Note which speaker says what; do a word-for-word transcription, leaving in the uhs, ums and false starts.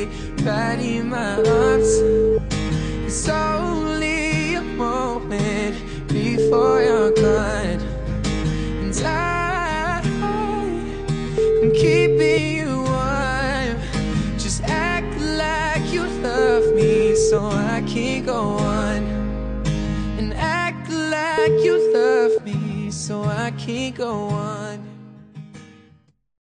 Speaker 1: right in my arms. It's only a moment before you're gone, and I am keeping you warm. Just act like you love me so I can go on, and act like you love me so I can go on.